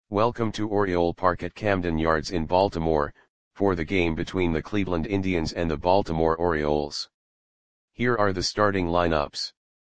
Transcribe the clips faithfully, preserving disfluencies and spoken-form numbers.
Welcome to Oriole Park at Camden Yards in Baltimore, for the game between the Cleveland Indians and the Baltimore Orioles. Here are the starting lineups.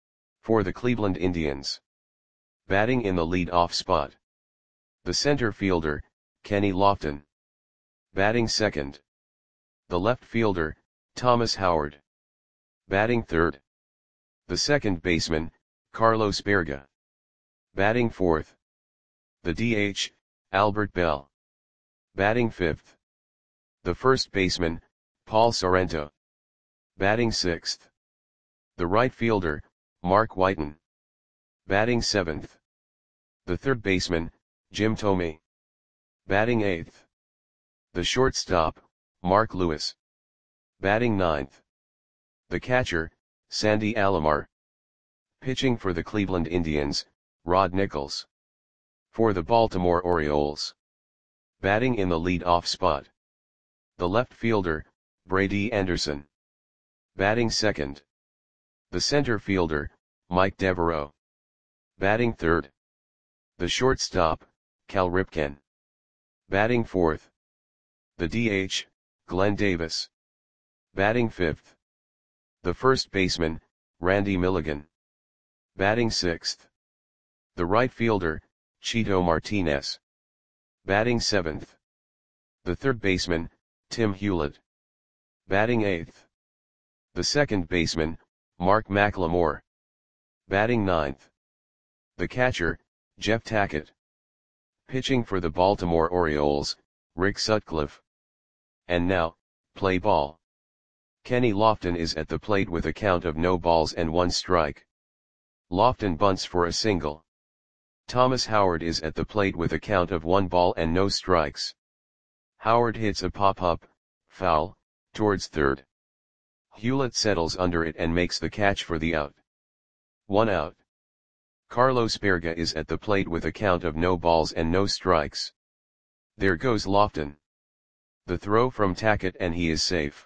For the Cleveland Indians. Batting in the lead-off spot. The center fielder, Kenny Lofton. Batting second. The left fielder, Thomas Howard. Batting third. The second baseman, Carlos Baerga. Batting fourth. The D H, Albert Belle. Batting fifth. The first baseman, Paul Sorrento. Batting sixth. The right fielder, Mark Whiten. Batting seventh. The third baseman, Jim Thome. Batting eighth. The shortstop, Mark Lewis. Batting ninth. The catcher, Sandy Alomar. Pitching for the Cleveland Indians, Rod Nichols. For the Baltimore Orioles. Batting in the lead-off spot. The left fielder, Brady Anderson. Batting second. The center fielder, Mike Devereaux. Batting third. The shortstop, Cal Ripken. Batting fourth. The D H, Glenn Davis. Batting fifth. The first baseman, Randy Milligan. Batting sixth. The right fielder, Chito Martinez. Batting seventh. The third baseman, Tim Hewlett. Batting eighth. The second baseman, Mark McLemore. Batting ninth. The catcher, Jeff Tackett. Pitching for the Baltimore Orioles, Rick Sutcliffe. And now, play ball. Kenny Lofton is at the plate with a count of no balls and one strike. Lofton bunts for a single. Thomas Howard is at the plate with a count of one ball and no strikes. Howard hits a pop-up, foul, towards third. Hewlett settles under it and makes the catch for the out. One out. Carlos Baerga is at the plate with a count of no balls and no strikes. There goes Lofton. The throw from Tackett and he is safe.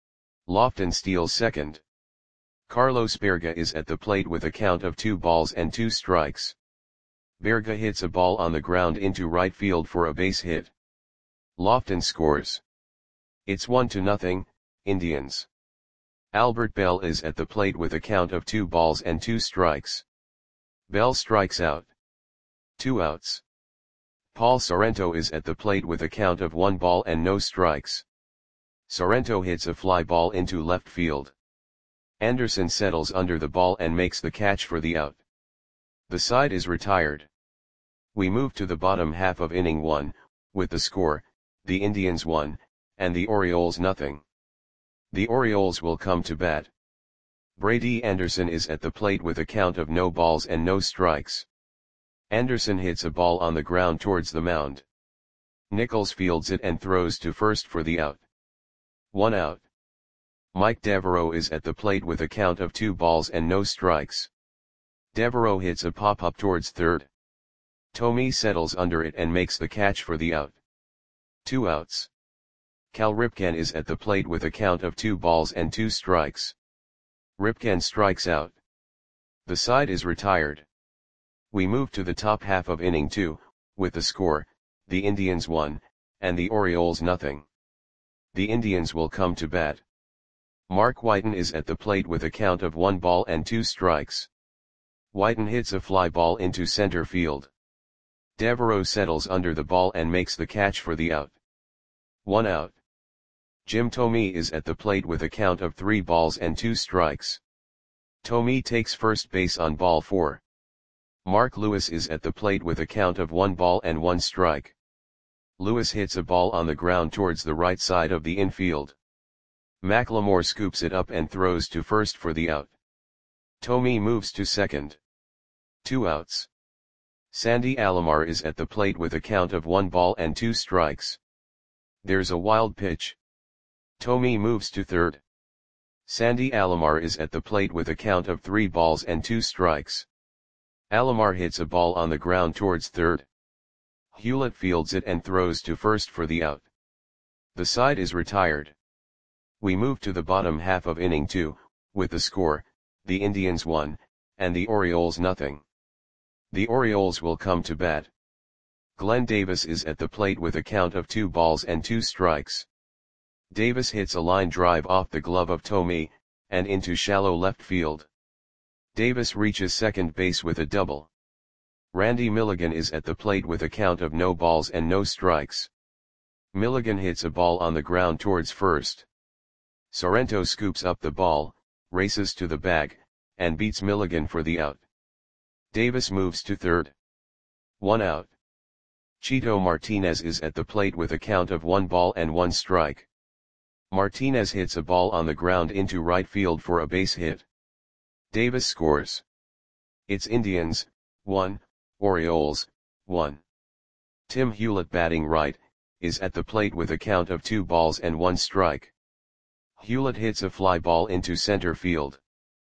Lofton steals second. Carlos Baerga is at the plate with a count of two balls and two strikes. Baerga hits a ball on the ground into right field for a base hit. Lofton scores. It's one to nothing, Indians. Albert Belle is at the plate with a count of two balls and two strikes. Belle strikes out. Two outs. Paul Sorrento is at the plate with a count of one ball and no strikes. Sorrento hits a fly ball into left field. Anderson settles under the ball and makes the catch for the out. The side is retired. We move to the bottom half of inning one, with the score, the Indians one, and the Orioles nothing. The Orioles will come to bat. Brady Anderson is at the plate with a count of no balls and no strikes. Anderson hits a ball on the ground towards the mound. Nichols fields it and throws to first for the out. One out. Mike Devereaux is at the plate with a count of two balls and no strikes. Devereaux hits a pop-up towards third. Thome settles under it and makes the catch for the out. Two outs. Cal Ripken is at the plate with a count of two balls and two strikes. Ripken strikes out. The side is retired. We move to the top half of inning two, with the score, the Indians one, and the Orioles nothing. The Indians will come to bat. Mark Whiten is at the plate with a count of one ball and two strikes. Whiten hits a fly ball into center field. Devereaux settles under the ball and makes the catch for the out. One out. Jim Thome is at the plate with a count of three balls and two strikes. Thome takes first base on ball four. Mark Lewis is at the plate with a count of one ball and one strike. Lewis hits a ball on the ground towards the right side of the infield. McLemore scoops it up and throws to first for the out. Thome moves to second. Two outs. Sandy Alomar is at the plate with a count of one ball and two strikes. There's a wild pitch. Thome moves to third. Sandy Alomar is at the plate with a count of three balls and two strikes. Alomar hits a ball on the ground towards third. Hewlett fields it and throws to first for the out. The side is retired. We move to the bottom half of inning two, with the score, the Indians one, and the Orioles nothing. The Orioles will come to bat. Glenn Davis is at the plate with a count of two balls and two strikes. Davis hits a line drive off the glove of Thome, and into shallow left field. Davis reaches second base with a double. Randy Milligan is at the plate with a count of no balls and no strikes. Milligan hits a ball on the ground towards first. Sorrento scoops up the ball, races to the bag, and beats Milligan for the out. Davis moves to third. One out. Chito Martinez is at the plate with a count of one ball and one strike. Martinez hits a ball on the ground into right field for a base hit. Davis scores. It's Indians, one, Orioles, one. Tim Hewlett batting right, is at the plate with a count of two balls and one strike. Hewlett hits a fly ball into center field.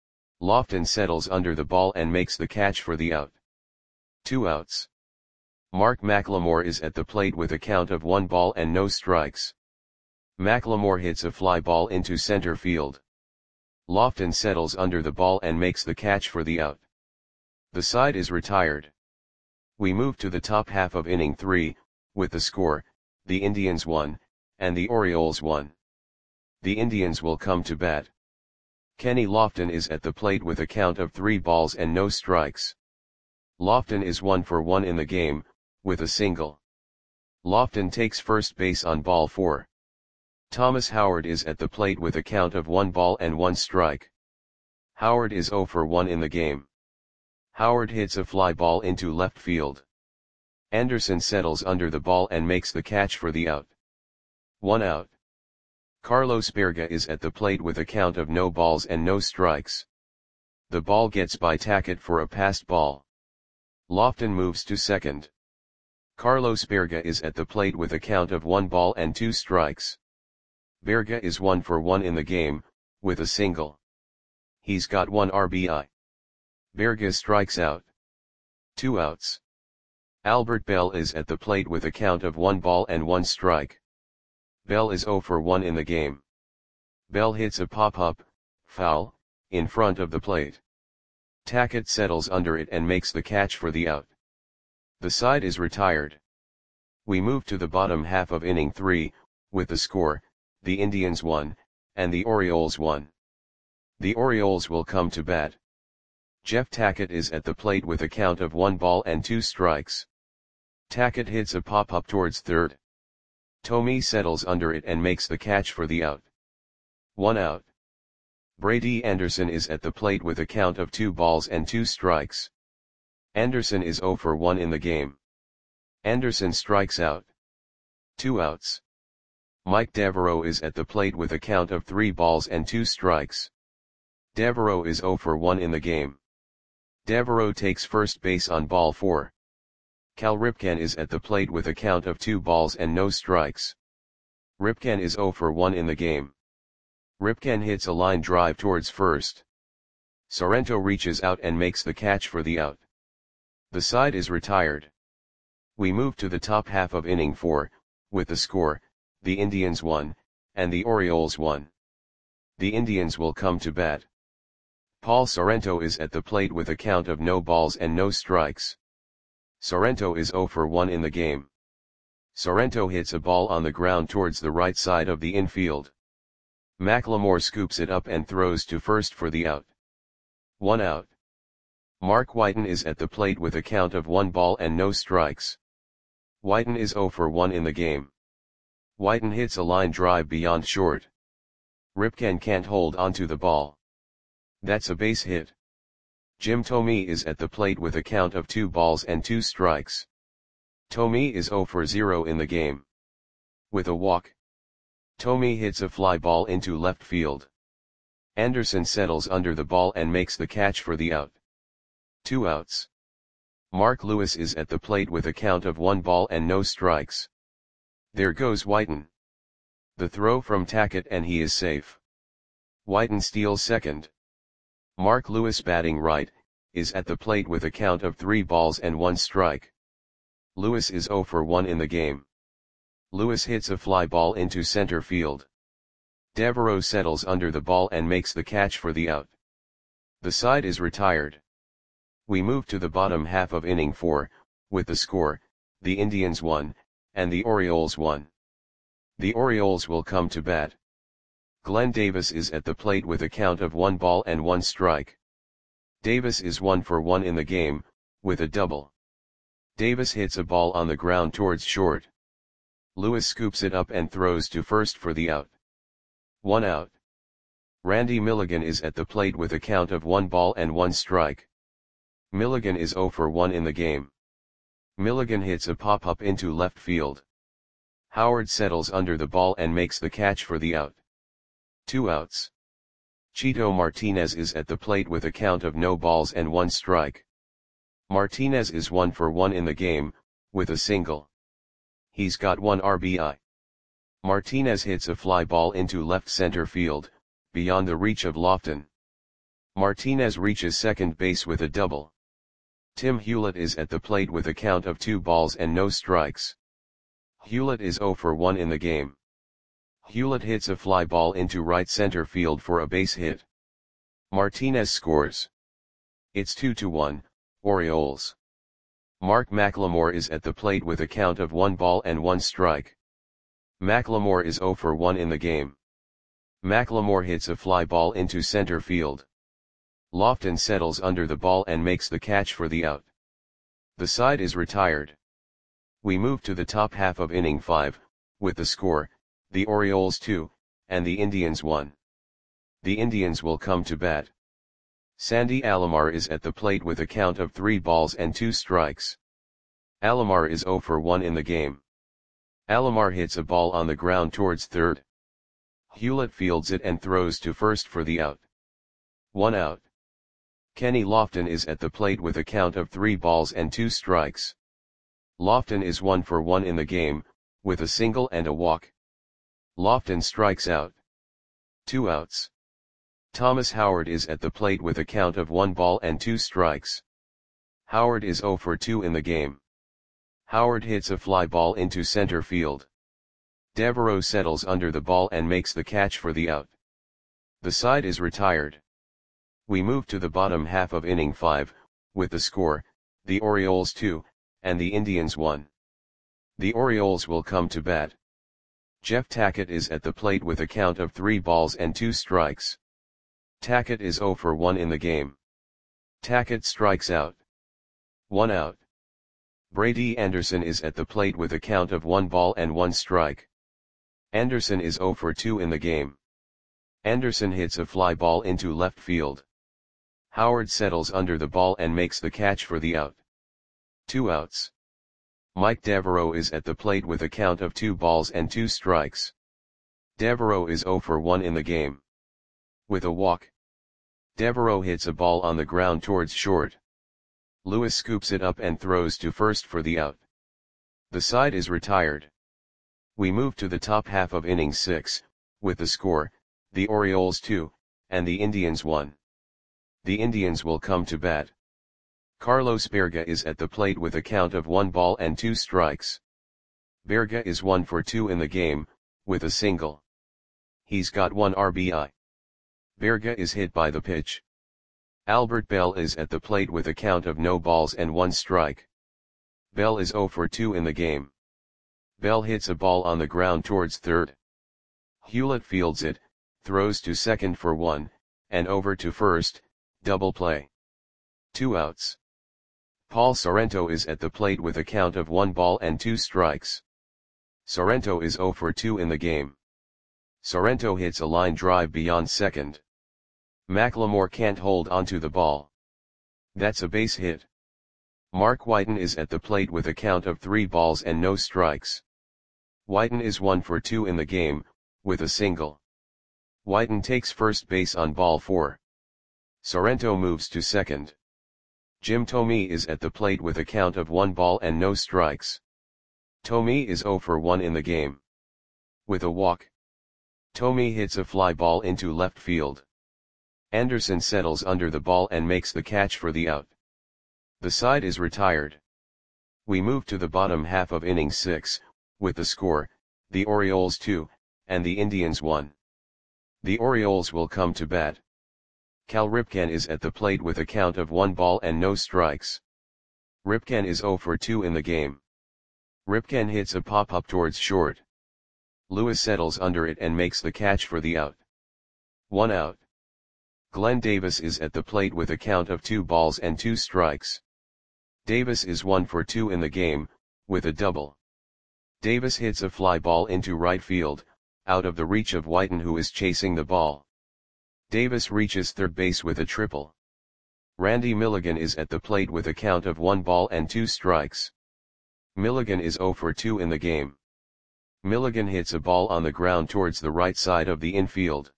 Lofton settles under the ball and makes the catch for the out. Two outs. Mark McLemore is at the plate with a count of one ball and no strikes. McLemore hits a fly ball into center field. Lofton settles under the ball and makes the catch for the out. The side is retired. We move to the top half of inning three, with the score, the Indians one, and the Orioles one. The Indians will come to bat. Kenny Lofton is at the plate with a count of three balls and no strikes. Lofton is one for one in the game, with a single. Lofton takes first base on ball four. Thomas Howard is at the plate with a count of one ball and one strike. Howard is zero for one in the game. Howard hits a fly ball into left field. Anderson settles under the ball and makes the catch for the out. One out. Carlos Berga is at the plate with a count of no balls and no strikes. The ball gets by Tackett for a passed ball. Lofton moves to second. Carlos Berga is at the plate with a count of one ball and two strikes. Berga is one for one in the game, with a single. He's got one R B I. Berga strikes out. Two outs. Albert Bell is at the plate with a count of one ball and one strike. Bell is zero for one in the game. Bell hits a pop-up, foul, in front of the plate. Tackett settles under it and makes the catch for the out. The side is retired. We move to the bottom half of inning three, with the score, the Indians one, and the Orioles one. The Orioles will come to bat. Jeff Tackett is at the plate with a count of one ball and two strikes. Tackett hits a pop-up towards third. Thome settles under it and makes the catch for the out. One out. Brady Anderson is at the plate with a count of two balls and two strikes. Anderson is zero for one in the game. Anderson strikes out. Two outs. Mike Devereaux is at the plate with a count of three balls and two strikes. Devereaux is zero for one in the game. Devereaux takes first base on ball four. Cal Ripken is at the plate with a count of two balls and no strikes. Ripken is zero for one in the game. Ripken hits a line drive towards first. Sorrento reaches out and makes the catch for the out. The side is retired. We move to the top half of inning four, with the score, the Indians one, and the Orioles one. The Indians will come to bat. Paul Sorrento is at the plate with a count of no balls and no strikes. Sorrento is zero for one in the game. Sorrento hits a ball on the ground towards the right side of the infield. McLemore scoops it up and throws to first for the out. One out. Mark Whiten is at the plate with a count of one ball and no strikes. Whiten is zero for one in the game. Whiten hits a line drive beyond short. Ripken can't hold onto the ball. That's a base hit. Jim Thome is at the plate with a count of two balls and two strikes. Thome is zero for zero in the game. With a walk. Thome hits a fly ball into left field. Anderson settles under the ball and makes the catch for the out. Two outs. Mark Lewis is at the plate with a count of one ball and no strikes. There goes Whiten. The throw from Tackett and he is safe. Whiten steals second. Mark Lewis batting right, is at the plate with a count of three balls and one strike. Lewis is zero for one in the game. Lewis hits a fly ball into center field. Devereaux settles under the ball and makes the catch for the out. The side is retired. We move to the bottom half of inning four, with the score, the Indians one, and the Orioles one. The Orioles will come to bat. Glenn Davis is at the plate with a count of one ball and one strike. Davis is one for one in the game, with a double. Davis hits a ball on the ground towards short. Lewis scoops it up and throws to first for the out. One out. Randy Milligan is at the plate with a count of one ball and one strike. Milligan is zero for one in the game. Milligan hits a pop-up into left field. Howard settles under the ball and makes the catch for the out. Two outs. Chito Martinez is at the plate with a count of no balls and one strike. Martinez is one for one in the game, with a single. He's got one R B I. Martinez hits a fly ball into left center field, beyond the reach of Lofton. Martinez reaches second base with a double. Tim Hewlett is at the plate with a count of two balls and no strikes. Hewlett is zero for one in the game. Hewlett hits a fly ball into right center field for a base hit. Martinez scores. It's two to one, Orioles. Mark McLemore is at the plate with a count of one ball and one strike. McLemore is zero for one in the game. McLemore hits a fly ball into center field. Lofton settles under the ball and makes the catch for the out. The side is retired. We move to the top half of inning five, with the score, the Orioles two, and the Indians one. The Indians will come to bat. Sandy Alomar is at the plate with a count of three balls and two strikes. Alomar is zero for one in the game. Alomar hits a ball on the ground towards third. Hewlett fields it and throws to first for the out. One out. Kenny Lofton is at the plate with a count of three balls and two strikes. Lofton is one for one in the game, with a single and a walk. Lofton strikes out. Two outs. Thomas Howard is at the plate with a count of one ball and two strikes. Howard is zero for two in the game. Howard hits a fly ball into center field. Devereaux settles under the ball and makes the catch for the out. The side is retired. We move to the bottom half of inning five, with the score, the Orioles two, and the Indians one. The Orioles will come to bat. Jeff Tackett is at the plate with a count of three balls and two strikes. Tackett is zero for one in the game. Tackett strikes out. One out. Brady Anderson is at the plate with a count of one ball and one strike. Anderson is zero for two in the game. Anderson hits a fly ball into left field. Howard settles under the ball and makes the catch for the out. Two outs. Mike Devereaux is at the plate with a count of two balls and two strikes. Devereaux is zero for one in the game. With a walk. Devereaux hits a ball on the ground towards short. Lewis scoops it up and throws to first for the out. The side is retired. We move to the top half of inning six, with the score, the Orioles two, and the Indians one. The Indians will come to bat. Carlos Berga is at the plate with a count of one ball and two strikes. Berga is one for two in the game, with a single. He's got one R B I. Berga is hit by the pitch. Albert Bell is at the plate with a count of no balls and one strike. Bell is zero for two in the game. Bell hits a ball on the ground towards third. Hewlett fields it, throws to second for one, and over to first, double play. Two outs. Paul Sorrento is at the plate with a count of one ball and two strikes. Sorrento is zero for two in the game. Sorrento hits a line drive beyond second. McLemore can't hold onto the ball. That's a base hit. Mark Whiten is at the plate with a count of three balls and no strikes. Whiten is one for two in the game, with a single. Whiten takes first base on ball four. Sorrento moves to second. Jim Thome is at the plate with a count of one ball and no strikes. Thome is zero for one in the game. With a walk. Thome hits a fly ball into left field. Anderson settles under the ball and makes the catch for the out. The side is retired. We move to the bottom half of inning six, with the score, the Orioles two, and the Indians one. The Orioles will come to bat. Cal Ripken is at the plate with a count of one ball and no strikes. Ripken is zero for two in the game. Ripken hits a pop-up towards short. Lewis settles under it and makes the catch for the out. One out. Glenn Davis is at the plate with a count of two balls and two strikes. Davis is one for two in the game, with a double. Davis hits a fly ball into right field, out of the reach of Whiten, who is chasing the ball. Davis reaches third base with a triple. Randy Milligan is at the plate with a count of one ball and two strikes. Milligan is zero for two in the game. Milligan hits a ball on the ground towards the right side of the infield.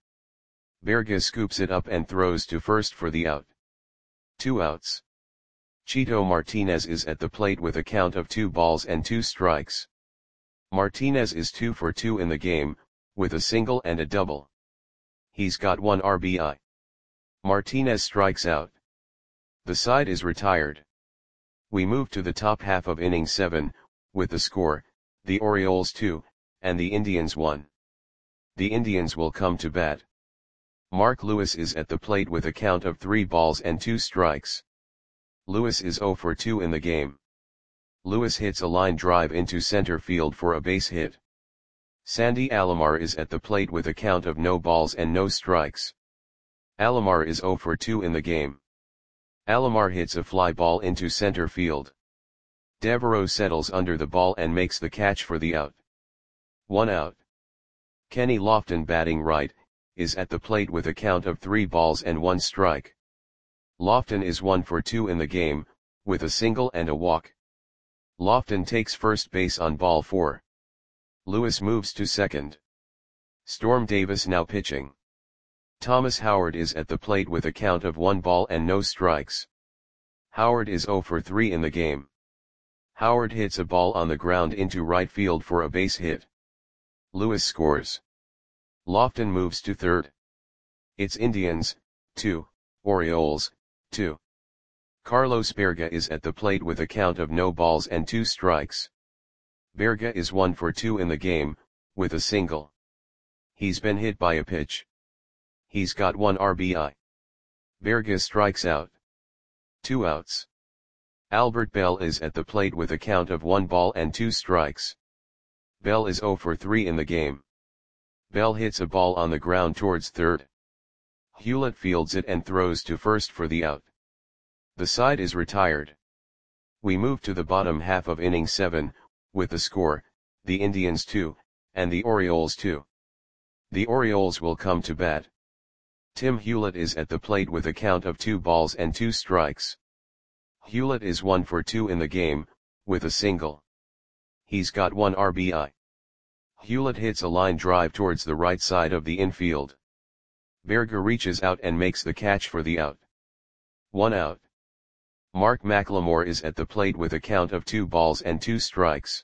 Berga scoops it up and throws to first for the out. Two outs. Chito Martinez is at the plate with a count of two balls and two strikes. Martinez is two for two in the game, with a single and a double. He's got one R B I. Martinez strikes out. The side is retired. We move to the top half of inning seven, with the score, the Orioles two, and the Indians one. The Indians will come to bat. Mark Lewis is at the plate with a count of three balls and two strikes. Lewis is zero for two in the game. Lewis hits a line drive into center field for a base hit. Sandy Alomar is at the plate with a count of no balls and no strikes. Alomar is zero for two in the game. Alomar hits a fly ball into center field. Devereaux settles under the ball and makes the catch for the out. One out. Kenny Lofton, batting right, is at the plate with a count of three balls and one strike. Lofton is one for two in the game, with a single and a walk. Lofton takes first base on ball four. Lewis moves to second. Storm Davis now pitching. Thomas Howard is at the plate with a count of one ball and no strikes. Howard is zero for three in the game. Howard hits a ball on the ground into right field for a base hit. Lewis scores. Lofton moves to third. It's Indians, two, Orioles, two. Carlos Berga is at the plate with a count of no balls and two strikes. Berga is one for two in the game, with a single. He's been hit by a pitch. He's got one R B I. Berga strikes out. Two outs. Albert Bell is at the plate with a count of one ball and two strikes. Bell is zero for three in the game. Bell hits a ball on the ground towards third. Hewlett fields it and throws to first for the out. The side is retired. We move to the bottom half of inning seven, with the score, the Indians two, and the Orioles two. The Orioles will come to bat. Tim Hewlett is at the plate with a count of two balls and two strikes. Hewlett is one for two in the game, with a single. He's got one R B I. Hewlett hits a line drive towards the right side of the infield. Berga reaches out and makes the catch for the out. One out. Mark McLemore is at the plate with a count of two balls and two strikes.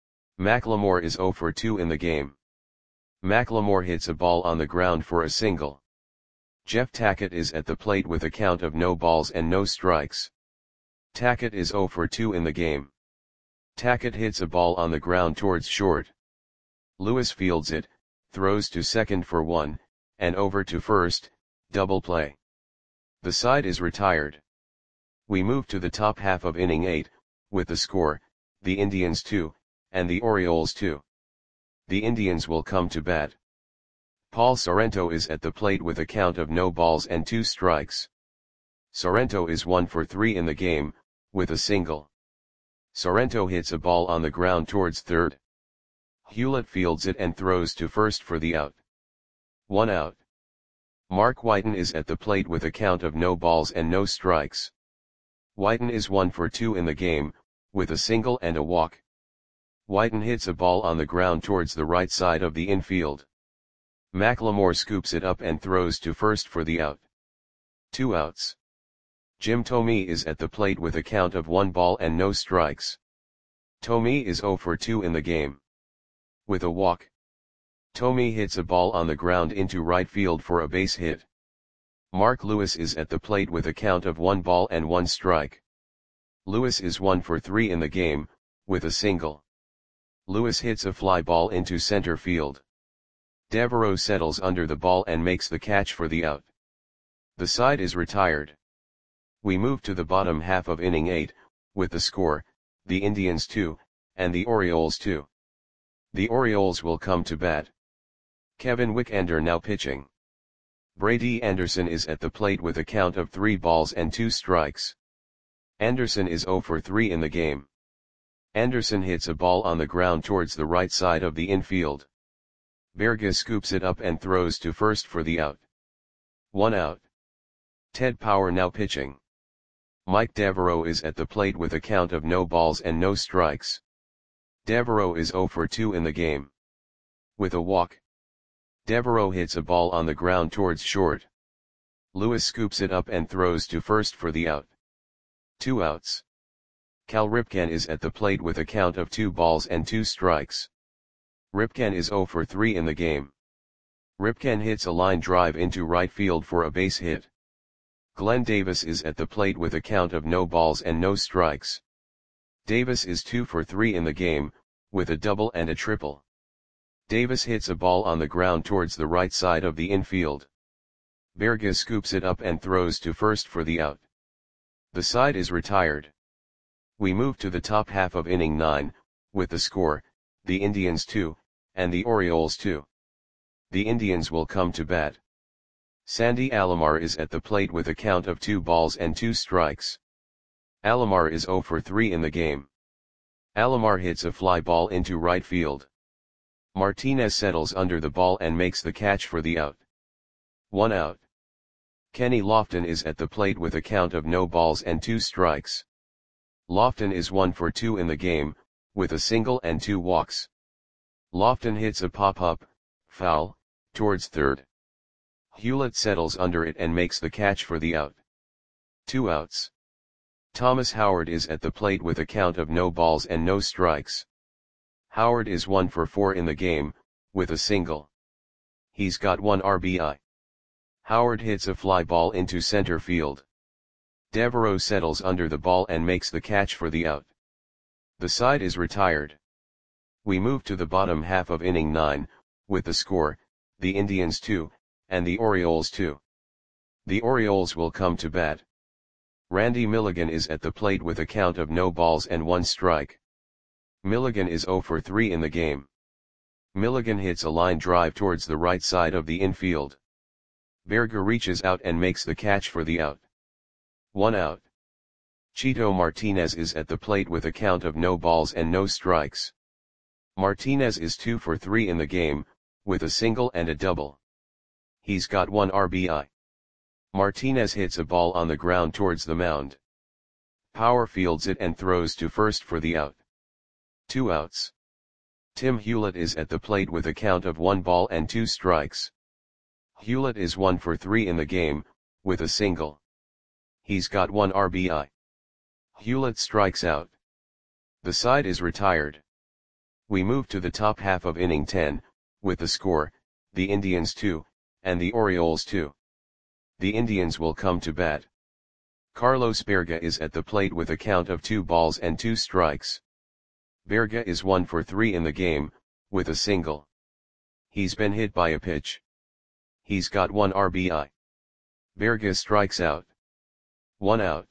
McLemore is zero for two in the game. McLemore hits a ball on the ground for a single. Jeff Tackett is at the plate with a count of no balls and no strikes. Tackett is zero for two in the game. Tackett hits a ball on the ground towards short. Lewis fields it, throws to second for one, and over to first, double play. The side is retired. We move to the top half of inning eight, with the score, the Indians two, and the Orioles two. The Indians will come to bat. Paul Sorrento is at the plate with a count of no balls and two strikes. Sorrento is one for three in the game, with a single. Sorrento hits a ball on the ground towards third. Hewlett fields it and throws to first for the out. One out. Mark Whiten is at the plate with a count of no balls and no strikes. Whiten is one for two in the game, with a single and a walk. Whiten hits a ball on the ground towards the right side of the infield. McLemore scoops it up and throws to first for the out. Two outs. Jim Thome is at the plate with a count of one ball and no strikes. Thome is zero for two in the game. With a walk. Thome hits a ball on the ground into right field for a base hit. Mark Lewis is at the plate with a count of one ball and one strike. Lewis is one for three in the game, with a single. Lewis hits a fly ball into center field. Devereaux settles under the ball and makes the catch for the out. The side is retired. We move to the bottom half of inning eight, with the score, the Indians two, and the Orioles two. The Orioles will come to bat. Kevin Wickender now pitching. Brady Anderson is at the plate with a count of three balls and two strikes. Anderson is zero for three in the game. Anderson hits a ball on the ground towards the right side of the infield. Berga scoops it up and throws to first for the out. One out. Ted Power now pitching. Mike Devereaux is at the plate with a count of no balls and no strikes. Devereaux is zero for two in the game. With a walk. Devereaux hits a ball on the ground towards short. Lewis scoops it up and throws to first for the out. Two outs. Cal Ripken is at the plate with a count of two balls and two strikes. Ripken is zero for three in the game. Ripken hits a line drive into right field for a base hit. Glenn Davis is at the plate with a count of no balls and no strikes. Davis is two for three in the game, with a double and a triple. Davis hits a ball on the ground towards the right side of the infield. Berga scoops it up and throws to first for the out. The side is retired. We move to the top half of inning nine, with the score, the Indians two, and the Orioles two. The Indians will come to bat. Sandy Alomar is at the plate with a count of two balls and two strikes. Alomar is zero for three in the game. Alomar hits a fly ball into right field. Martinez settles under the ball and makes the catch for the out. One out. Kenny Lofton is at the plate with a count of no balls and two strikes. Lofton is one for two in the game, with a single and two walks. Lofton hits a pop-up, foul, towards third. Hewlett settles under it and makes the catch for the out. Two outs. Thomas Howard is at the plate with a count of no balls and no strikes. Howard is one for four in the game, with a single. He's got one R B I. Howard hits a fly ball into center field. Devereaux settles under the ball and makes the catch for the out. The side is retired. We move to the bottom half of inning nine, with the score, the Indians two, and the Orioles two. The Orioles will come to bat. Randy Milligan is at the plate with a count of no balls and one strike. Milligan is zero for three in the game. Milligan hits a line drive towards the right side of the infield. Berga reaches out and makes the catch for the out. One out. Chito Martinez is at the plate with a count of no balls and no strikes. Martinez is two for three in the game, with a single and a double. He's got one R B I. Martinez hits a ball on the ground towards the mound. Power fields it and throws to first for the out. Two outs. Tim Hewlett is at the plate with a count of one ball and two strikes. Hewlett is one for three in the game, with a single. He's got one R B I. Hewlett strikes out. The side is retired. We move to the top half of inning ten, with the score, the Indians two, and the Orioles two. The Indians will come to bat. Carlos Berga is at the plate with a count of two balls and two strikes. Berga is one for three in the game, with a single. He's been hit by a pitch. He's got one R B I. Berga strikes out. One out.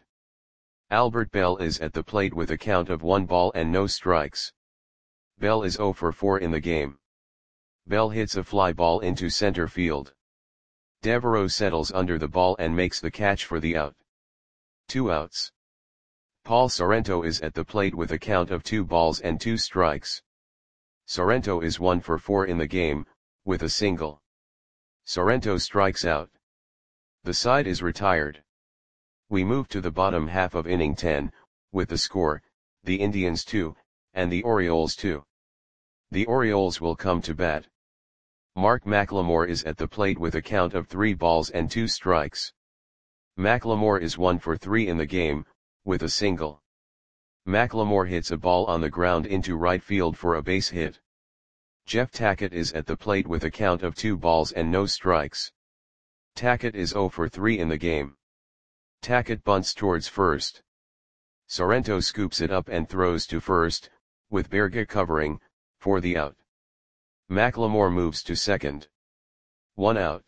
Albert Bell is at the plate with a count of one ball and no strikes. Bell is zero for four in the game. Bell hits a fly ball into center field. Devereaux settles under the ball and makes the catch for the out. Two outs. Paul Sorrento is at the plate with a count of two balls and two strikes. Sorrento is one for four in the game, with a single. Sorrento strikes out. The side is retired. We move to the bottom half of inning ten, with the score, the Indians two, and the Orioles two. The Orioles will come to bat. Mark McLemore is at the plate with a count of three balls and two strikes. McLemore is one for three in the game, with a single. McLemore hits a ball on the ground into right field for a base hit. Jeff Tackett is at the plate with a count of two balls and no strikes. Tackett is zero for three in the game. Tackett bunts towards first. Sorrento scoops it up and throws to first, with Berga covering, for the out. McLemore moves to second. One out.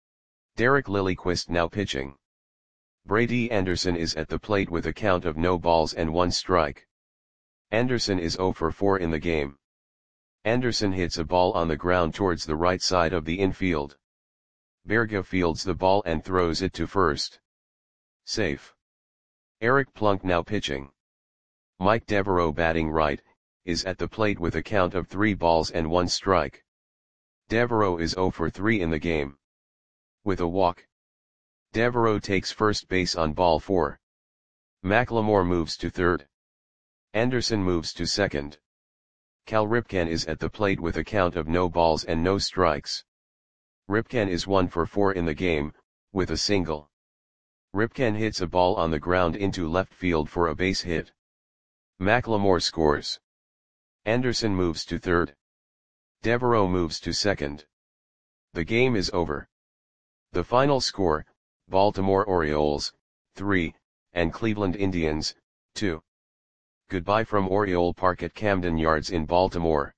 Derek Lilliquist now pitching. Brady Anderson is at the plate with a count of no balls and one strike. Anderson is zero for four in the game. Anderson hits a ball on the ground towards the right side of the infield. Berge fields the ball and throws it to first. Safe. Eric Plunk now pitching. Mike Devereaux batting right, is at the plate with a count of three balls and one strike. Devereaux is zero for three in the game. With a walk. Devereaux takes first base on ball four. McLemore moves to third. Anderson moves to second. Cal Ripken is at the plate with a count of no balls and no strikes. Ripken is one for four in the game, with a single. Ripken hits a ball on the ground into left field for a base hit. McLemore scores. Anderson moves to third. Devereaux moves to second. The game is over. The final score, Baltimore Orioles, three, and Cleveland Indians, two. Goodbye from Oriole Park at Camden Yards in Baltimore.